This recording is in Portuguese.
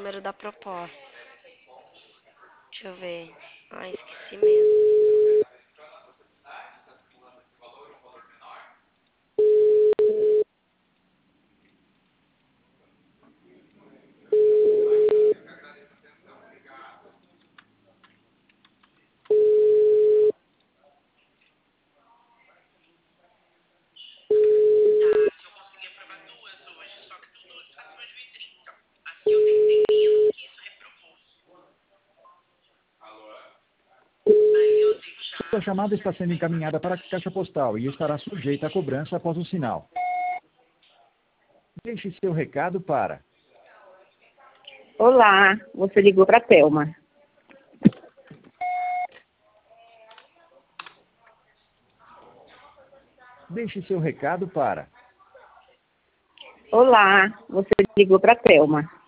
número da proposta. Deixa eu ver. Ah, esqueci mesmo. Sua chamada está sendo encaminhada para a caixa postal e estará sujeita a cobrança após o sinal. Deixe seu recado para... Olá, você ligou para a Thelma. Deixe seu recado para... Olá, você ligou para a Thelma.